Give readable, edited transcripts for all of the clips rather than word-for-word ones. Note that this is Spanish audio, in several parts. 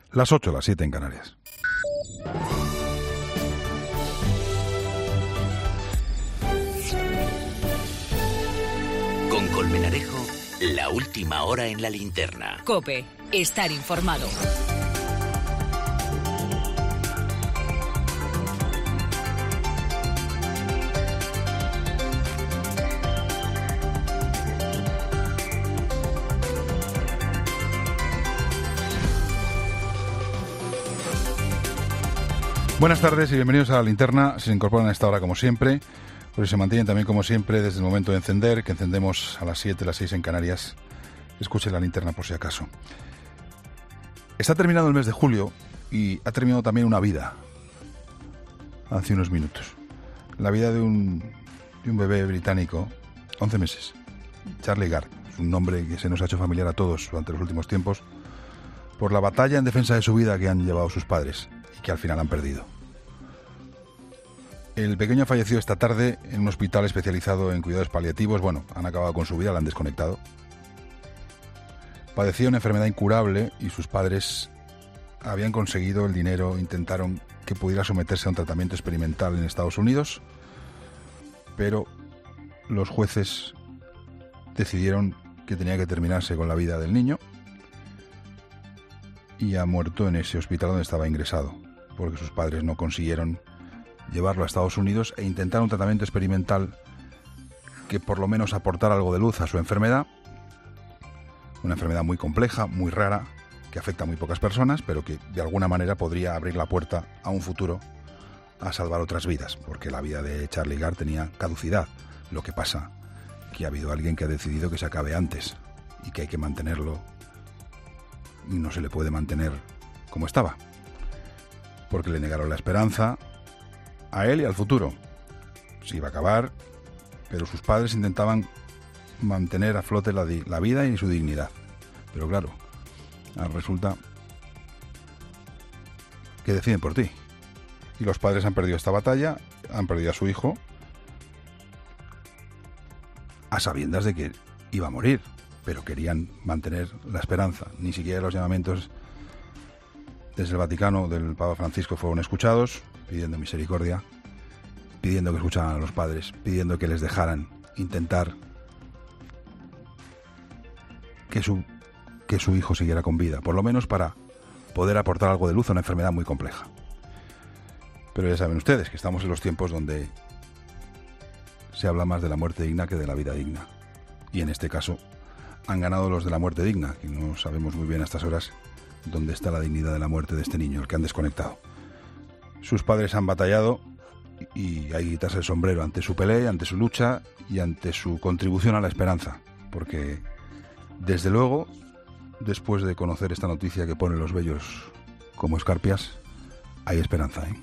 Las 8, las 7 en Canarias. Con Colmenarejo, la última hora en la linterna. COPE, estar informado. Buenas tardes y bienvenidos a la linterna. Se incorporan a esta hora como siempre, pero se mantienen también como siempre desde el momento de encender, que encendemos a las 7, las 6 en Canarias. Escuchen la linterna por si acaso. Está terminado el mes de julio y ha terminado también una vida. Hace unos minutos. La vida de un bebé británico, 11 meses. Charlie Gard, es un nombre que se nos ha hecho familiar a todos durante los últimos tiempos por la batalla en defensa de su vida que han llevado sus padres y que al final han perdido. El pequeño falleció esta tarde en un hospital especializado en cuidados paliativos. Bueno, han acabado con su vida, la han desconectado. Padecía una enfermedad incurable y sus padres habían conseguido el dinero, intentaron que pudiera someterse a un tratamiento experimental en Estados Unidos, pero los jueces decidieron que tenía que terminarse con la vida del niño y ha muerto en ese hospital donde estaba ingresado, porque sus padres no consiguieron llevarlo a Estados Unidos e intentar un tratamiento experimental que por lo menos aportara algo de luz a su enfermedad, una enfermedad muy compleja, muy rara, que afecta a muy pocas personas, pero que de alguna manera podría abrir la puerta a un futuro a salvar otras vidas, porque la vida de Charlie Gard tenía caducidad. Lo que pasa que ha habido alguien que ha decidido que se acabe antes y que hay que mantenerlo y no se le puede mantener como estaba, porque le negaron la esperanza a él y al futuro. Se iba a acabar, pero sus padres intentaban mantener a flote la vida y su dignidad. Pero claro, resulta que deciden por ti. Y los padres han perdido esta batalla, han perdido a su hijo, a sabiendas de que iba a morir, pero querían mantener la esperanza. Ni siquiera los llamamientos desde el Vaticano del Papa Francisco fueron escuchados, pidiendo misericordia, pidiendo que escucharan a los padres, pidiendo que les dejaran intentar que su hijo siguiera con vida, por lo menos para poder aportar algo de luz a una enfermedad muy compleja. Pero ya saben ustedes que estamos en los tiempos donde se habla más de la muerte digna que de la vida digna. Y en este caso han ganado los de la muerte digna, que no sabemos muy bien a estas horas dónde está la dignidad de la muerte de este niño, el que han desconectado. Sus padres han batallado y hay que quitarse el sombrero ante su pelea, ante su lucha y ante su contribución a la esperanza, porque desde luego, después de conocer esta noticia que pone los vellos como escarpias, hay esperanza, ¿eh?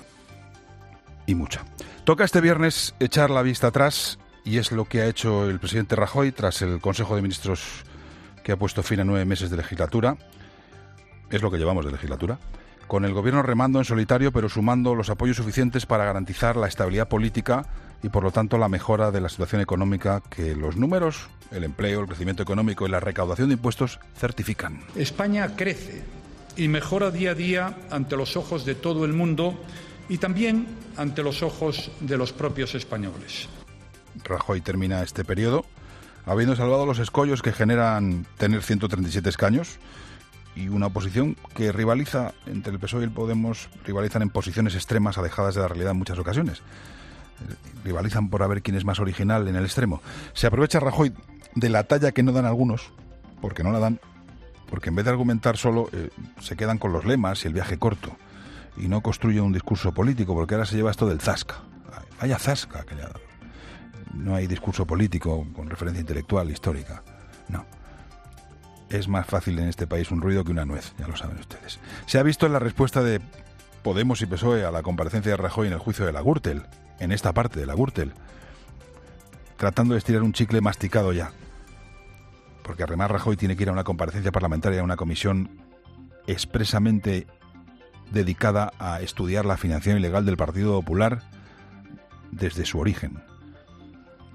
Y mucha. Toca este viernes echar la vista atrás y es lo que ha hecho el presidente Rajoy tras el Consejo de Ministros que ha puesto fin a 9 meses de legislatura. Es lo que llevamos de legislatura. Con el gobierno remando en solitario, pero sumando los apoyos suficientes para garantizar la estabilidad política y, por lo tanto, la mejora de la situación económica que los números, el empleo, el crecimiento económico y la recaudación de impuestos certifican. España crece y mejora día a día ante los ojos de todo el mundo y también ante los ojos de los propios españoles. Rajoy termina este periodo habiendo salvado los escollos que generan tener 137 escaños y una oposición que rivaliza entre el PSOE y el Podemos, rivalizan en posiciones extremas alejadas de la realidad en muchas ocasiones. Rivalizan por a ver quién es más original en el extremo. Se aprovecha Rajoy de la talla que no dan algunos, porque no la dan, porque en vez de argumentar solo, se quedan con los lemas y el viaje corto, y no construye un discurso político, porque ahora se lleva esto del zasca. Vaya zasca que le ha dado. No hay discurso político con referencia intelectual, histórica. No. Es más fácil en este país un ruido que una nuez, ya lo saben ustedes. Se ha visto en la respuesta de Podemos y PSOE a la comparecencia de Rajoy en el juicio de la Gürtel, en esta parte de la Gürtel, tratando de estirar un chicle masticado ya. Porque además Rajoy tiene que ir a una comparecencia parlamentaria, a una comisión expresamente dedicada a estudiar la financiación ilegal del Partido Popular desde su origen.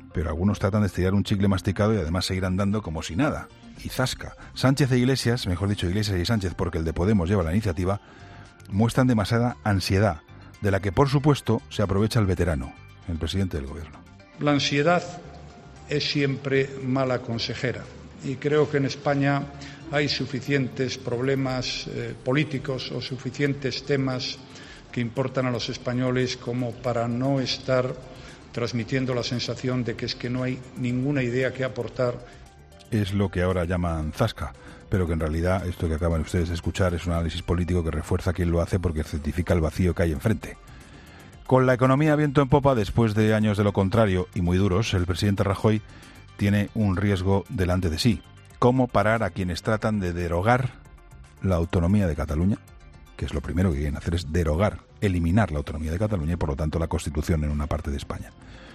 pero algunos tratan de estirar un chicle masticado y además seguir andando como si nada. Y zasca. Sánchez e Iglesias, mejor dicho, Iglesias y Sánchez, porque el de Podemos lleva la iniciativa, muestran demasiada ansiedad, de la que, por supuesto, se aprovecha el veterano, el presidente del Gobierno. La ansiedad es siempre mala consejera y creo que en España hay suficientes problemas políticos o suficientes temas que importan a los españoles como para no estar transmitiendo la sensación de que es que no hay ninguna idea que aportar. Es lo que ahora llaman zasca, pero que en realidad esto que acaban ustedes de escuchar es un análisis político que refuerza a quien lo hace porque certifica el vacío que hay enfrente. Con la economía viento en popa, después de años de lo contrario y muy duros, el presidente Rajoy tiene un riesgo delante de sí. ¿Cómo parar a quienes tratan de derogar la autonomía de Cataluña? Que es lo primero que quieren hacer, es derogar, eliminar la autonomía de Cataluña y por lo tanto la Constitución en una parte de España.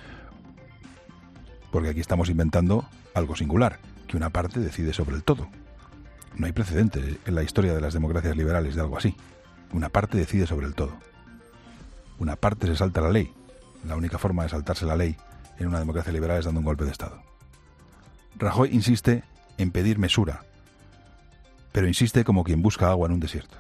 Porque aquí estamos inventando algo singular, que una parte decide sobre el todo. No hay precedente en la historia de las democracias liberales de algo así. Una parte decide sobre el todo. Una parte se salta la ley. La única forma de saltarse la ley en una democracia liberal es dando un golpe de Estado. Rajoy insiste en pedir mesura, pero insiste como quien busca agua en un desierto.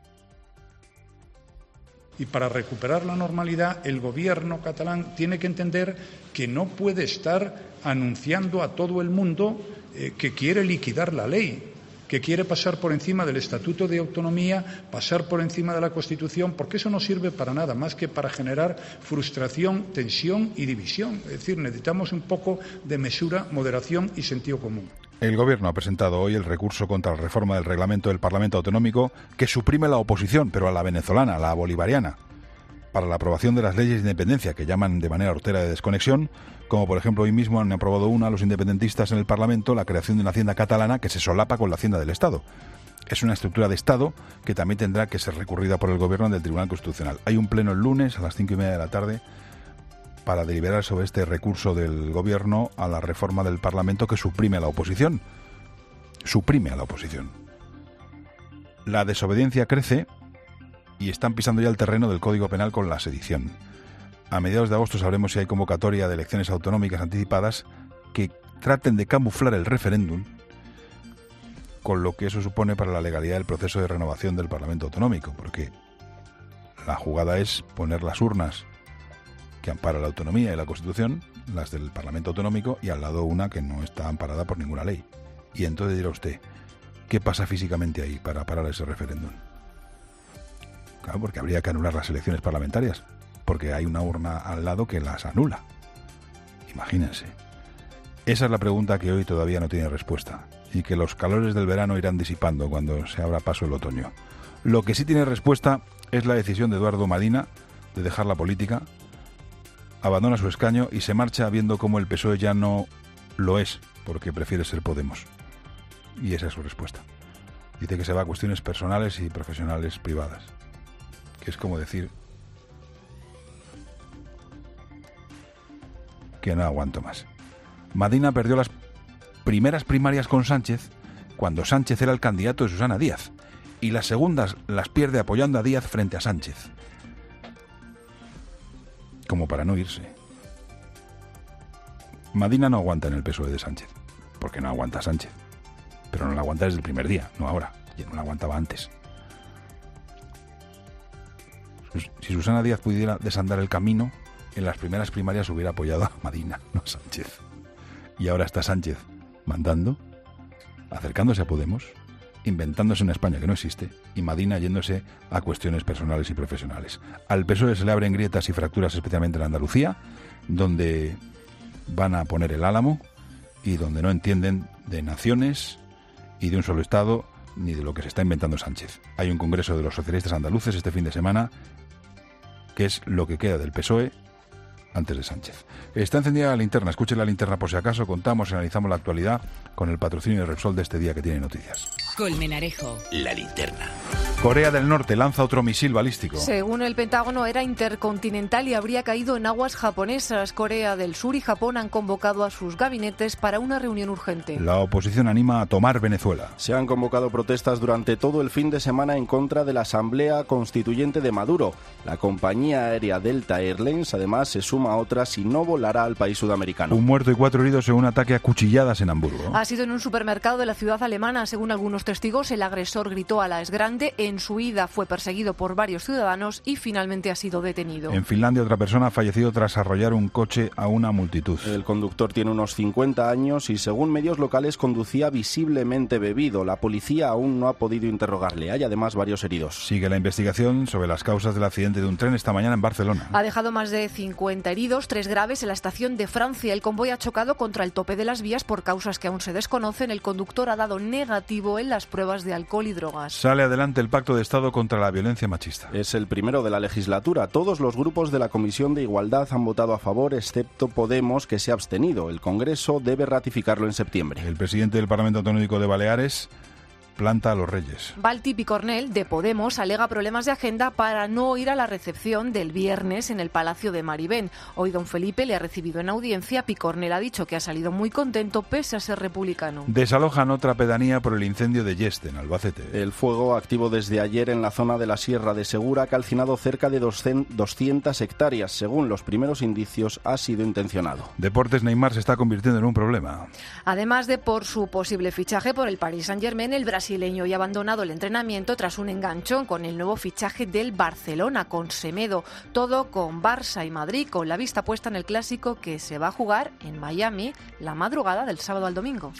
Y para recuperar la normalidad, el gobierno catalán tiene que entender que no puede estar anunciando a todo el mundo que quiere liquidar la ley, que quiere pasar por encima del Estatuto de Autonomía, pasar por encima de la Constitución, porque eso no sirve para nada más que para generar frustración, tensión y división. Es decir, necesitamos un poco de mesura, moderación y sentido común. El Gobierno ha presentado hoy el recurso contra la reforma del reglamento del Parlamento Autonómico que suprime la oposición, pero a la venezolana, a la bolivariana, para la aprobación de las leyes de independencia que llaman de manera hortera de desconexión, como por ejemplo hoy mismo han aprobado los independentistas en el Parlamento, la creación de una hacienda catalana que se solapa con la hacienda del Estado. Es una estructura de Estado que también tendrá que ser recurrida por el Gobierno ante el Tribunal Constitucional. Hay un pleno el lunes a las 5:30 de la tarde para deliberar sobre este recurso del Gobierno a la reforma del Parlamento que suprime a la oposición. Suprime a la oposición. La desobediencia crece y están pisando ya el terreno del Código Penal con la sedición. A mediados de agosto sabremos si hay convocatoria de elecciones autonómicas anticipadas que traten de camuflar el referéndum, con lo que eso supone para la legalidad del proceso de renovación del Parlamento Autonómico, porque la jugada es poner las urnas que ampara la autonomía y la Constitución, las del Parlamento Autonómico, y al lado una que no está amparada por ninguna ley. Y entonces dirá usted, ¿qué pasa físicamente ahí para parar ese referéndum? Claro, porque habría que anular las elecciones parlamentarias, porque hay una urna al lado que las anula. Imagínense. Esa es la pregunta que hoy todavía no tiene respuesta, y que los calores del verano irán disipando cuando se abra paso el otoño. Lo que sí tiene respuesta es la decisión de Eduardo Madina de dejar la política, abandona su escaño y se marcha viendo cómo el PSOE ya no lo es, porque prefiere ser Podemos. Y esa es su respuesta. Dice que se va a cuestiones personales y profesionales privadas. Que es como decir que no aguanto más. Madina perdió las primeras primarias con Sánchez cuando Sánchez era el candidato de Susana Díaz. Y las segundas las pierde apoyando a Díaz frente a Sánchez. Como para no irse. Madina no aguanta en el PSOE de Sánchez, porque no aguanta a Sánchez. Pero no la aguanta desde el primer día, no ahora. Ya no la aguantaba antes. Si Susana Díaz pudiera desandar el camino, en las primeras primarias hubiera apoyado a Madina, no a Sánchez. Y ahora está Sánchez mandando, acercándose a Podemos, inventándose una España que no existe, y Madina yéndose a cuestiones personales y profesionales. Al PSOE se le abren grietas y fracturas, especialmente en Andalucía, donde van a poner el álamo y donde no entienden de naciones y de un solo Estado ni de lo que se está inventando Sánchez. Hay un congreso de los socialistas andaluces este fin de semana que es lo que queda del PSOE antes de Sánchez. Está encendida la linterna, escuchen la linterna por si acaso, contamos y analizamos la actualidad con el patrocinio de Repsol de este día que tiene noticias. Colmenarejo. La linterna. Corea del Norte lanza otro misil balístico. Según el Pentágono, era intercontinental y habría caído en aguas japonesas. Corea del Sur y Japón han convocado a sus gabinetes para una reunión urgente. La oposición anima a tomar Venezuela. Se han convocado protestas durante todo el fin de semana en contra de la Asamblea Constituyente de Maduro. La compañía aérea Delta Airlines, además, se suma a otras y no volará al país sudamericano. Un muerto y 4 heridos en un ataque a cuchilladas en Hamburgo. Ha sido en un supermercado de la ciudad alemana. Según algunos testigos, el agresor gritó a la esgrande. En su huida fue perseguido por varios ciudadanos y finalmente ha sido detenido. En Finlandia, otra persona ha fallecido tras arrollar un coche a una multitud. El conductor tiene unos 50 años y, según medios locales, conducía visiblemente bebido. La policía aún no ha podido interrogarle. Hay además varios heridos. Sigue la investigación sobre las causas del accidente de un tren esta mañana en Barcelona. Ha dejado más de 50 heridos, 3 graves en la estación de Francia. El convoy ha chocado contra el tope de las vías por causas que aún se desconocen. El conductor ha dado negativo en las pruebas de alcohol y drogas. Sale adelante el Pacto de Estado contra la violencia machista. Es el primero de la legislatura. Todos los grupos de la Comisión de Igualdad han votado a favor, excepto Podemos, que se ha abstenido. El Congreso debe ratificarlo en septiembre. El presidente del Parlamento Autonómico de Baleares planta a los Reyes. Balti Picornell, de Podemos, alega problemas de agenda para no ir a la recepción del viernes en el Palacio de Maribén. Hoy don Felipe le ha recibido en audiencia. Picornell ha dicho que ha salido muy contento pese a ser republicano. Desalojan otra pedanía por el incendio de Yeste, en Albacete. El fuego, activo desde ayer en la zona de la Sierra de Segura, ha calcinado cerca de 200 hectáreas. Según los primeros indicios, ha sido intencionado. Deportes, Neymar se está convirtiendo en un problema. Además de por su posible fichaje por el Paris Saint-Germain, el brasileño ya ha abandonado el entrenamiento tras un enganchón con el nuevo fichaje del Barcelona, con Semedo. Todo con Barça y Madrid, con la vista puesta en el clásico que se va a jugar en Miami la madrugada del sábado al domingo.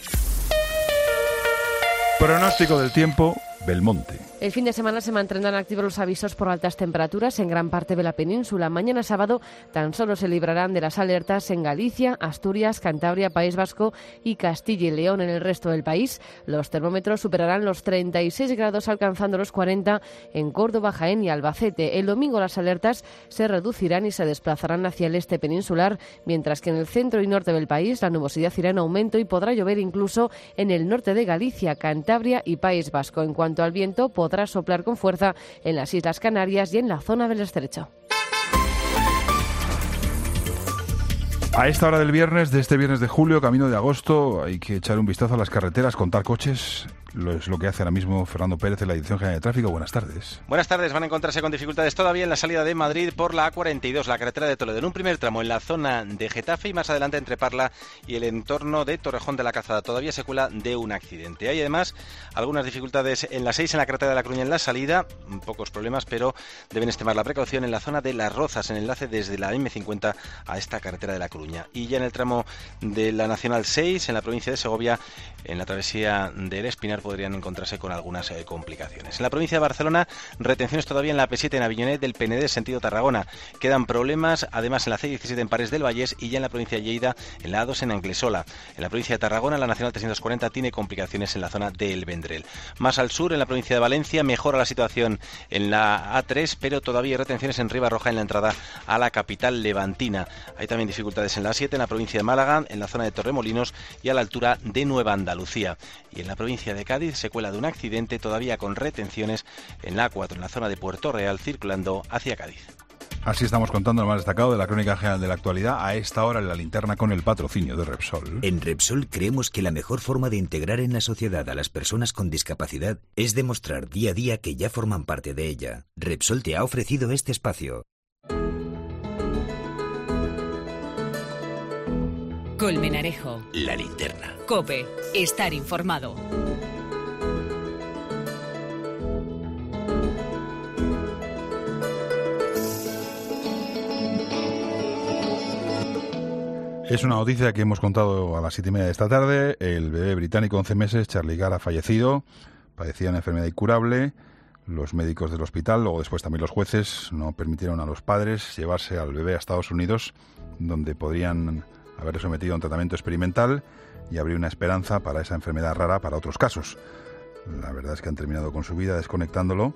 Pronóstico del tiempo, Belmonte. El fin de semana se mantendrán activos los avisos por altas temperaturas en gran parte de la península. Mañana sábado tan solo se librarán de las alertas en Galicia, Asturias, Cantabria, País Vasco y Castilla y León. En el resto del país los termómetros superarán los 36 grados, alcanzando los 40 en Córdoba, Jaén y Albacete. El domingo las alertas se reducirán y se desplazarán hacia el este peninsular, mientras que en el centro y norte del país la nubosidad irá en aumento y podrá llover incluso en el norte de Galicia, Cantabria y País Vasco. En cuanto al viento, podrá soplar con fuerza en las Islas Canarias y en la zona del Estrecho. A esta hora del viernes, de este viernes de julio, camino de agosto, hay que echar un vistazo a las carreteras, contar coches. Es lo que hace ahora mismo Fernando Pérez en la Dirección General de Tráfico. Buenas tardes. Buenas tardes. Van a encontrarse con dificultades todavía en la salida de Madrid por la A42, la carretera de Toledo. En un primer tramo en la zona de Getafe y más adelante entre Parla y el entorno de Torrejón de la Calzada. Todavía secuela de un accidente. Hay además algunas dificultades en la 6 en la carretera de La Coruña en la salida. Pocos problemas, pero deben extremar la precaución en la zona de Las Rozas, en el enlace desde la M50 a esta carretera de La Coruña. Y ya en el tramo de la Nacional 6, en la provincia de Segovia, en la travesía del Espinar, podrían encontrarse con algunas complicaciones. En la provincia de Barcelona, retenciones todavía en la P7 en Aviñonet del Penedès sentido Tarragona. Quedan problemas además en la C17 en Pares del Vallès y ya en la provincia de Lleida en la A2 en Anglesola. En la provincia de Tarragona, la Nacional 340 tiene complicaciones en la zona de El Vendrell. Más al sur, en la provincia de Valencia, mejora la situación en la A3, pero todavía hay retenciones en Ribarroja en la entrada a la capital levantina. Hay también dificultades en la A7 en la provincia de Málaga, en la zona de Torremolinos y a la altura de Nueva Andalucía. Y en la provincia de Cádiz, secuela de un accidente todavía con retenciones en la A4 en la zona de Puerto Real circulando hacia Cádiz. Así estamos contando lo más destacado de la crónica general de la actualidad a esta hora en la linterna con el patrocinio de Repsol. En Repsol creemos que la mejor forma de integrar en la sociedad a las personas con discapacidad es demostrar día a día que ya forman parte de ella. Repsol te ha ofrecido este espacio. Colmenarejo. La linterna. COPE. Estar informado. Es una noticia que hemos contado a las 7:30 de esta tarde. El bebé británico de 11 meses, Charlie Gard, ha fallecido. Padecía una enfermedad incurable. Los médicos del hospital, luego después también los jueces, no permitieron a los padres llevarse al bebé a Estados Unidos, donde podrían haber sometido a un tratamiento experimental y abrir una esperanza para esa enfermedad rara para otros casos. La verdad es que han terminado con su vida desconectándolo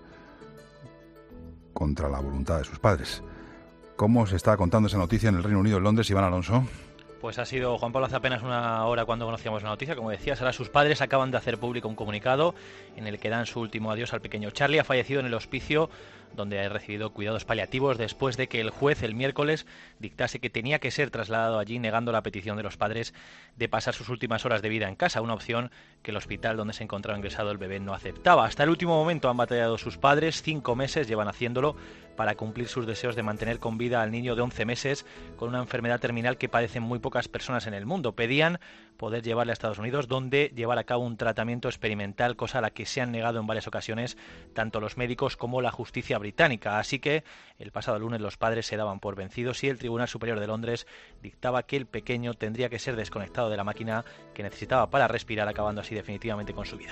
contra la voluntad de sus padres. ¿Cómo se está contando esa noticia en el Reino Unido, en Londres, Iván Alonso? Pues ha sido, Juan Pablo, hace apenas una hora cuando conocíamos la noticia. Como decías, ahora sus padres acaban de hacer público un comunicado en el que dan su último adiós al pequeño Charlie. Ha fallecido en el hospicio donde ha recibido cuidados paliativos después de que el juez el miércoles dictase que tenía que ser trasladado allí, negando la petición de los padres de pasar sus últimas horas de vida en casa, una opción que el hospital donde se encontraba ingresado el bebé no aceptaba. Hasta el último momento han batallado sus padres, 5 meses llevan haciéndolo para cumplir sus deseos de mantener con vida al niño de 11 meses con una enfermedad terminal que padecen muy pocas personas en el mundo. Pedían poder llevarle a Estados Unidos, donde llevar a cabo un tratamiento experimental, cosa a la que se han negado en varias ocasiones tanto los médicos como la justicia británica. Así que el pasado lunes los padres se daban por vencidos y el Tribunal Superior de Londres dictaba que el pequeño tendría que ser desconectado de la máquina que necesitaba para respirar, acabando así definitivamente con su vida.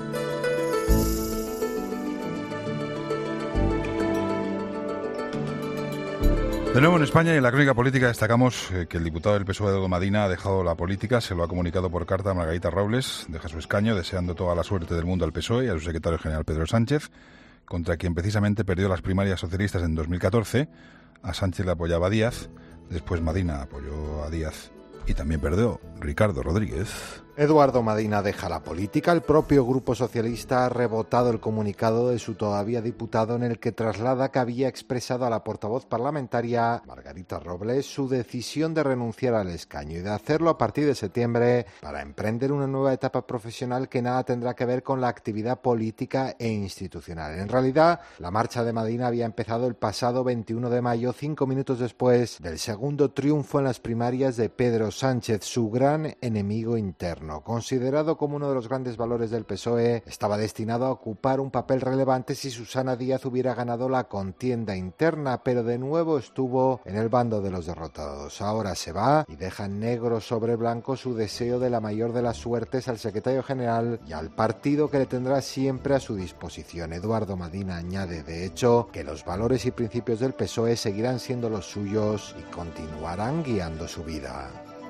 De nuevo en España y en la crónica política destacamos que el diputado del PSOE, Eduardo Madina, ha dejado la política. Se lo ha comunicado por carta a Margarita Robles. Deja su escaño deseando toda la suerte del mundo al PSOE y a su secretario general Pedro Sánchez, contra quien precisamente perdió las primarias socialistas en 2014. A Sánchez le apoyaba Díaz, después Madina apoyó a Díaz y también perdió Ricardo Rodríguez. Eduardo Madina deja la política. El propio Grupo Socialista ha rebotado el comunicado de su todavía diputado en el que traslada que había expresado a la portavoz parlamentaria Margarita Robles su decisión de renunciar al escaño y de hacerlo a partir de septiembre para emprender una nueva etapa profesional que nada tendrá que ver con la actividad política e institucional. En realidad, la marcha de Madina había empezado el pasado 21 de mayo, 5 minutos después del segundo triunfo en las primarias de Pedro Sánchez, su gran enemigo interno. Considerado como uno de los grandes valores del PSOE, estaba destinado a ocupar un papel relevante si Susana Díaz hubiera ganado la contienda interna, pero de nuevo estuvo en el bando de los derrotados. Ahora se va y deja en negro sobre blanco su deseo de la mayor de las suertes al secretario general y al partido que le tendrá siempre a su disposición. Eduardo Madina añade, de hecho, que los valores y principios del PSOE seguirán siendo los suyos y continuarán guiando su vida.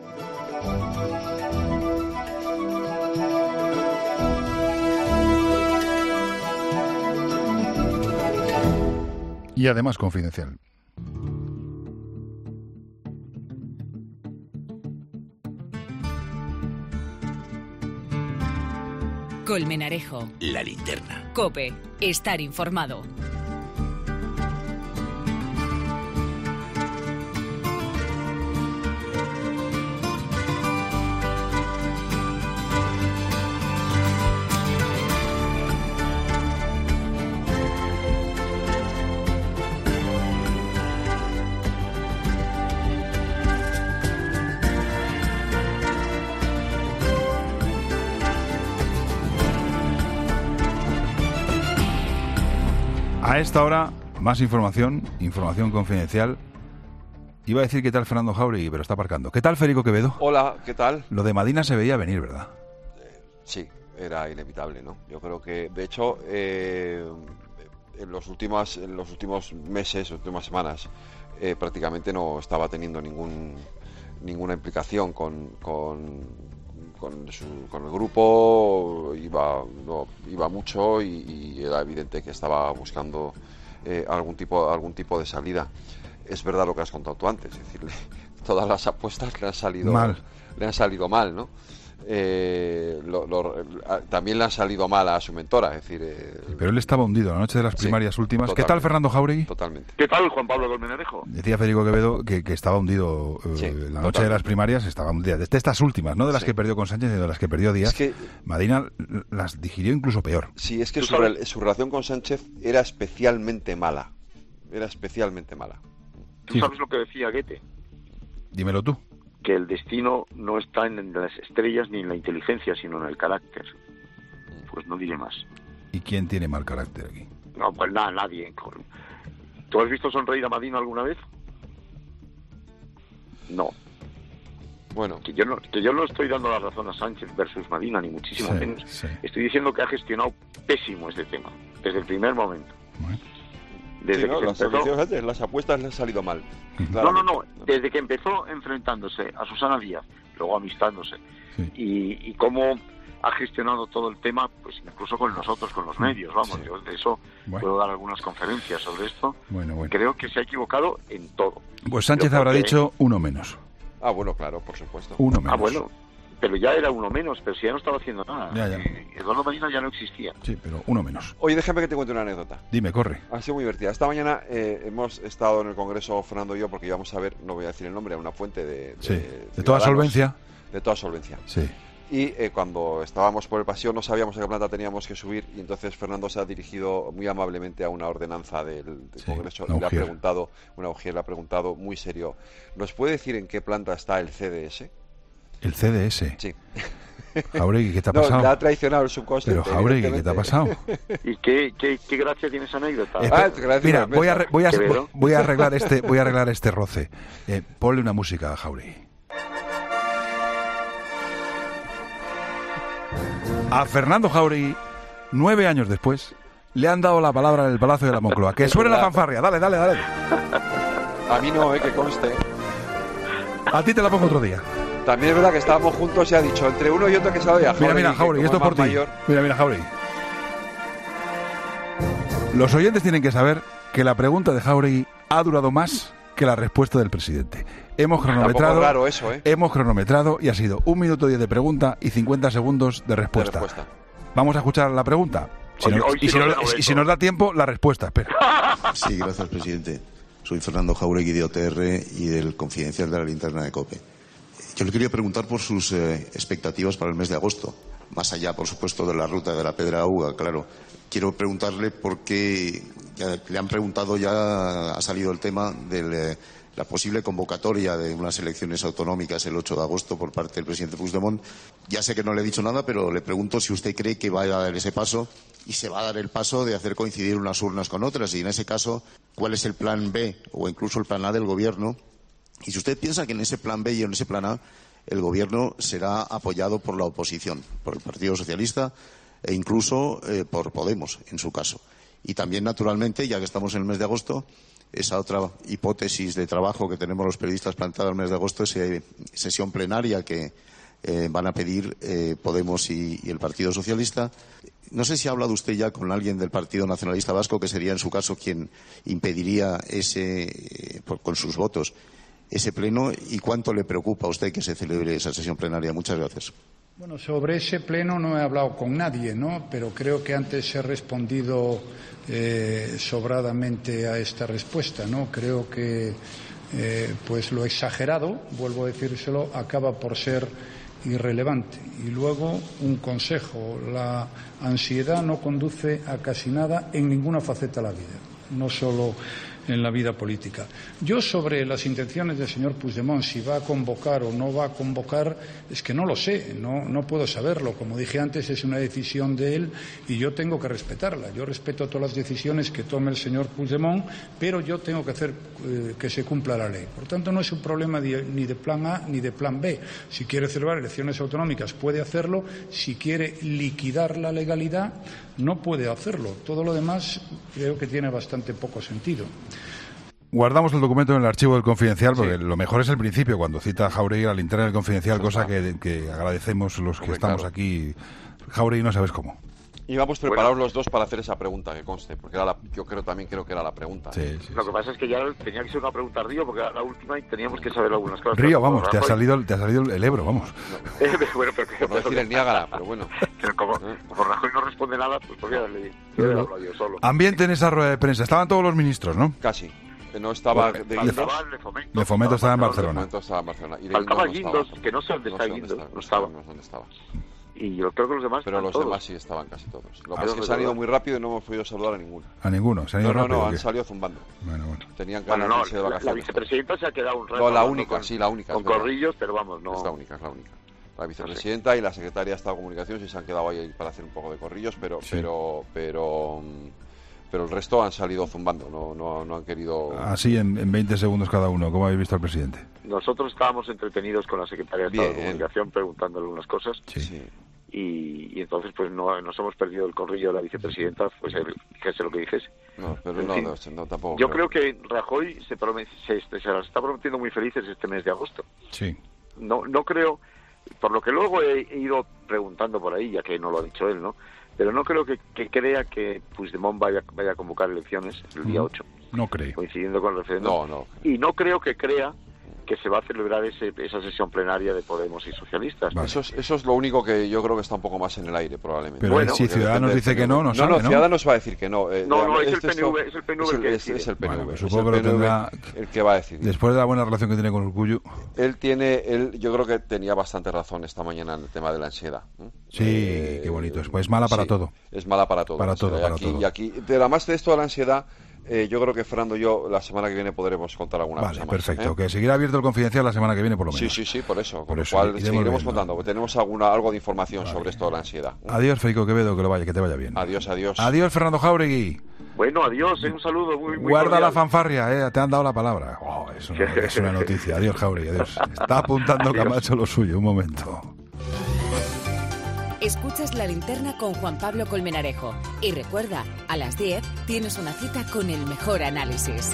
Y además confidencial. Colmenarejo. La linterna. COPE. Estar informado. A esta hora, más información confidencial. Iba a decir qué tal Fernando Jáuregui, pero está aparcando. ¿Qué tal Federico Quevedo? Hola, ¿qué tal? Lo de Madina se veía venir, ¿verdad? Sí, era inevitable, ¿no? Yo creo que, de hecho, en los últimos meses, últimas semanas, prácticamente no estaba teniendo ninguna implicación con el grupo, iba mucho y era evidente que estaba buscando algún tipo de salida. Es verdad lo que has contado tú antes, es decir, todas las apuestas le han salido mal, ¿no? También le han salido mal a su mentora, es decir... Pero él estaba hundido la noche de las primarias últimas. ¿Qué tal Fernando Jáuregui? Totalmente. ¿Qué tal Juan Pablo Colmenarejo? Decía Federico Quevedo que estaba hundido la noche de las primarias, estaba hundido. Desde estas últimas, no de las que perdió con Sánchez, sino de las que perdió Díaz. Es que Madina las digirió incluso peor. Sí, es que su relación con Sánchez era especialmente mala. ¿Tú sabes lo que decía Goethe? Dímelo tú. Que el destino no está en las estrellas ni en la inteligencia, sino en el carácter. Pues no diré más. ¿Y quién tiene mal carácter aquí? No, pues nada, nadie. ¿Tú has visto sonreír a Madina alguna vez? No. Bueno. Que yo no estoy dando la razón a Sánchez versus Madina, ni muchísimo menos. Sí. Estoy diciendo que ha gestionado pésimo este tema, desde el primer momento. Bueno. Las apuestas le han salido mal. No. Desde que empezó enfrentándose a Susana Díaz, luego amistándose, y cómo ha gestionado todo el tema, pues incluso con nosotros, con los medios, vamos, yo de eso puedo dar algunas conferencias sobre esto. Bueno. Creo que se ha equivocado en todo. Pues Sánchez habrá dicho uno menos. Ah, bueno, claro, por supuesto. Uno menos. Ah, bueno, pero ya era uno menos, pero si ya no estaba haciendo nada. Ya. Eduardo Medina ya no existía. Sí, pero uno menos. Oye, déjame que te cuente una anécdota. Dime, corre. Ha sido muy divertida. Esta mañana hemos estado en el Congreso, Fernando y yo, porque íbamos a ver, no voy a decir el nombre, a una fuente de toda solvencia. De toda solvencia. Sí. Y cuando estábamos por el pasillo no sabíamos a qué planta teníamos que subir, y entonces Fernando se ha dirigido muy amablemente a una ordenanza del Congreso y le ha preguntado, una Ujier le ha preguntado muy serio, ¿nos puede decir en qué planta está el CDS? ¿El CDS? Sí. Jauregui, ¿qué te ha pasado? No, le ha traicionado el subconsciente. Pero Jauregui, ¿qué te ha pasado? ¿Y qué gracia tiene esa anécdota? Mira, voy a arreglar este roce. Ponle una música a Jauregui. A Fernando Jauregui, 9 años después, le han dado la palabra en el Palacio de la Moncloa. ¡Que suene la fanfarria! Dale. A mí no, que conste. A ti te la pongo otro día. También es verdad que estábamos juntos y ha dicho, entre uno y otro que se lo oía. Mira, Jauregui, esto es por ti. Mira, Jauregui. Los oyentes tienen que saber que la pregunta de Jauregui ha durado más que la respuesta del presidente. Hemos cronometrado, raro eso, ¿eh? Hemos cronometrado y ha sido 1 minuto 10 de pregunta y 50 segundos de respuesta. Vamos a escuchar la pregunta. Si nos da tiempo, la respuesta. Espera. Sí, gracias, presidente. Soy Fernando Jauregui de OTR y del Confidencial de la Linterna de COPE. Yo le quería preguntar por sus expectativas para el mes de agosto. Más allá, por supuesto, de la ruta de la Pedraúga, claro. Quiero preguntarle por qué le han preguntado, ya ha salido el tema de la posible convocatoria de unas elecciones autonómicas el 8 de agosto por parte del presidente Puigdemont. Ya sé que no le he dicho nada, pero le pregunto si usted cree que va a dar ese paso y se va a dar el paso de hacer coincidir unas urnas con otras. Y en ese caso, ¿cuál es el plan B o incluso el plan A del Gobierno? Y si usted piensa que en ese plan B y en ese plan A el Gobierno será apoyado por la oposición, por el Partido Socialista e incluso por Podemos, en su caso. Y también, naturalmente, ya que estamos en el mes de agosto, esa otra hipótesis de trabajo que tenemos los periodistas planteada el mes de agosto, esa sesión plenaria que van a pedir Podemos y el Partido Socialista. No sé si ha hablado usted ya con alguien del Partido Nacionalista Vasco, que sería en su caso quien impediría con sus votos ese pleno, y cuánto le preocupa a usted que se celebre esa sesión plenaria. Muchas gracias. Bueno, sobre ese pleno no he hablado con nadie, ¿no? Pero creo que antes he respondido sobradamente a esta respuesta, ¿no? Creo que pues lo exagerado, vuelvo a decírselo, acaba por ser irrelevante. Y luego un consejo: la ansiedad no conduce a casi nada en ninguna faceta de la vida, no solo en la vida política. Yo, sobre las intenciones del señor Puigdemont, si va a convocar o no va a convocar, es que no lo sé, no puedo saberlo. Como dije antes, es una decisión de él y yo tengo que respetarla. Yo respeto todas las decisiones que tome el señor Puigdemont, pero yo tengo que hacer que se cumpla la ley. Por tanto, no es un problema ni de plan A ni de plan B. Si quiere celebrar elecciones autonómicas, puede hacerlo. Si quiere liquidar la legalidad, no puede hacerlo. Todo lo demás creo que tiene bastante poco sentido. Guardamos el documento en el archivo del Confidencial, porque lo mejor es el principio, cuando cita Jauregui a la linterna del Confidencial, cosa que agradecemos los que estamos aquí. Jauregui, no sabes cómo. Íbamos preparados los dos para hacer esa pregunta, que conste, porque yo creo que era la pregunta. Sí, lo que pasa es que ya tenía que ser una pregunta a Río, porque era la última y teníamos que saber algunas cosas. Río, vamos, te ha salido el Ebro, vamos. Bueno, pero no decir el Niágara, pero bueno. Pero como Rajoy no responde nada, pues podría haberle hablado yo solo. Ambiente en esa rueda de prensa. Estaban todos los ministros, ¿no? Casi. No estaba de Fomento estaba en Barcelona. Faltaba Guindos, que no sé dónde está Guindos. No estaba. Y yo creo que los demás. Pero los demás sí estaban casi todos. Lo que pasa es que se han ido muy rápido y no hemos podido saludar a ninguno. ¿A ninguno? ¿Se han ido rápido? No, han salido zumbando. Bueno. Tenían ganas de irse de vacaciones. La vicepresidenta se ha quedado un rato. No, la única. Con Corrillos, pero vamos, no. Es la única. La vicepresidenta y la secretaria de Estado de Comunicación sí se han quedado ahí para hacer un poco de corrillos, pero el resto han salido zumbando, no han querido... Así en 20 segundos cada uno, ¿cómo habéis visto al presidente? Nosotros estábamos entretenidos con la secretaria de Estado de Comunicación preguntándole unas cosas. Sí. Y entonces pues nos hemos perdido el corrillo de la vicepresidenta, pues dijese lo que dijese. No, pero no, tampoco. Yo creo que Rajoy se las está prometiendo muy felices este mes de agosto. Sí. No creo, por lo que luego he ido preguntando por ahí, ya que no lo ha dicho él, ¿no? Pero no creo que crea que Puigdemont vaya a convocar elecciones el día 8. No creo. Coincidiendo con el referéndum. No. Y no creo que crea que se va a celebrar esa sesión plenaria de Podemos y socialistas. Vale. Eso es lo único que yo creo que está un poco más en el aire, probablemente. Pero bueno, si Ciudadanos dice que no sale, ¿no? Ciudadanos va a decir que no. Es el PNV, es el PNV el que decide. Es el PNV, bueno, pues supongo que lo tendrá el que va a decidir. Después de la buena relación que tiene con Urkullu. Yo creo que tenía bastante razón esta mañana en el tema de la ansiedad. Sí, qué bonito. Es mala para todo. Es mala para todo. Para todo. Y aquí, pero además de esto de la ansiedad, yo creo que Fernando y yo la semana que viene podremos contar alguna cosa más. Perfecto, que seguirá abierto el Confidencial la semana que viene por lo menos. Sí, por eso. Con lo cual seguiremos contando, porque tenemos algo de información sobre esto de la ansiedad. Adiós, Federico Quevedo, que te vaya bien. Adiós. Adiós, Fernando Jáuregui. Bueno, adiós, un saludo muy Guarda cordial. la fanfarria, te han dado la palabra. Es una noticia. Adiós, Jáuregui, adiós. Está apuntando Camacho lo suyo, un momento. Escuchas La Linterna con Juan Pablo Colmenarejo. Y recuerda, a las 10 tienes una cita con el mejor análisis.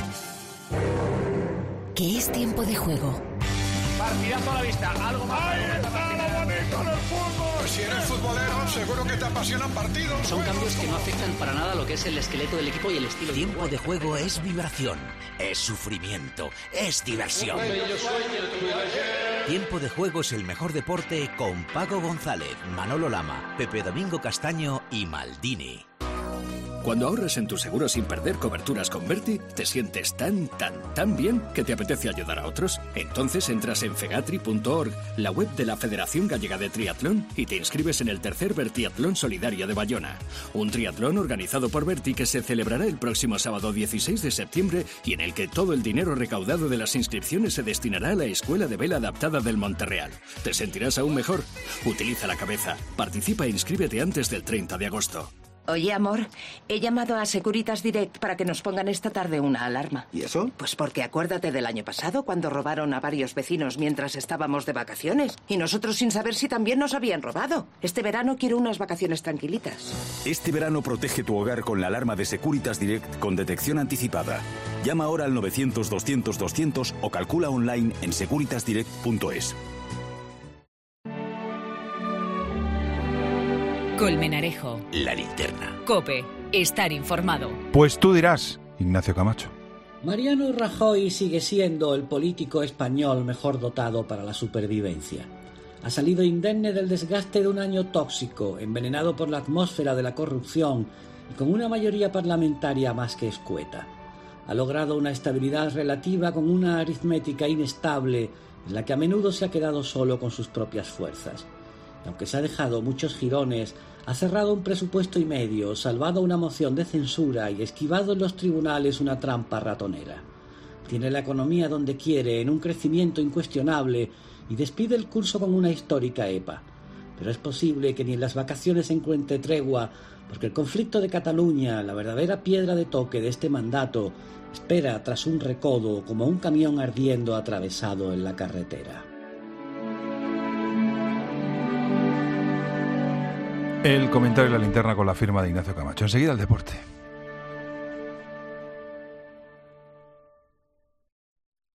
Que es tiempo de juego. Partidazo a la vista. Algo más. ¡Ahí está lo bonito del fútbol! Si eres futbolero, seguro que te apasionan partidos. Son cambios que no afectan para nada lo que es el esqueleto del equipo y el estilo. Tiempo de juego es vibración, es sufrimiento, es diversión. Tiempo de juego es el mejor deporte con Paco González, Manolo Lama, Pepe Domingo Castaño y Maldini. Cuando ahorras en tu seguro sin perder coberturas con Berti, te sientes tan bien que te apetece ayudar a otros. Entonces entras en fegatri.org, la web de la Federación Gallega de Triatlón, y te inscribes en el tercer Bertiatlón Solidario de Bayona. Un triatlón organizado por Berti que se celebrará el próximo sábado 16 de septiembre y en el que todo el dinero recaudado de las inscripciones se destinará a la Escuela de Vela Adaptada del Monterreal. ¿Te sentirás aún mejor? Utiliza la cabeza. Participa e inscríbete antes del 30 de agosto. Oye, amor, he llamado a Securitas Direct para que nos pongan esta tarde una alarma. ¿Y eso? Pues porque acuérdate del año pasado, cuando robaron a varios vecinos mientras estábamos de vacaciones. Y nosotros sin saber si también nos habían robado. Este verano quiero unas vacaciones tranquilitas. Este verano protege tu hogar con la alarma de Securitas Direct con detección anticipada. Llama ahora al 900-200-200 o calcula online en securitasdirect.es. Colmenarejo. La Linterna. COPE. Estar informado. Pues tú dirás, Ignacio Camacho. Mariano Rajoy sigue siendo el político español mejor dotado para la supervivencia. Ha salido indemne del desgaste de un año tóxico, envenenado por la atmósfera de la corrupción y con una mayoría parlamentaria más que escueta. Ha logrado una estabilidad relativa con una aritmética inestable en la que a menudo se ha quedado solo con sus propias fuerzas. Y aunque se ha dejado muchos jirones, ha cerrado un presupuesto y medio, salvado una moción de censura y esquivado en los tribunales una trampa ratonera. Tiene la economía donde quiere, en un crecimiento incuestionable, y despide el curso con una histórica EPA. Pero es posible que ni en las vacaciones encuentre tregua, porque el conflicto de Cataluña, la verdadera piedra de toque de este mandato, espera tras un recodo como un camión ardiendo atravesado en la carretera. El comentario de La Linterna con la firma de Ignacio Camacho. Enseguida el deporte.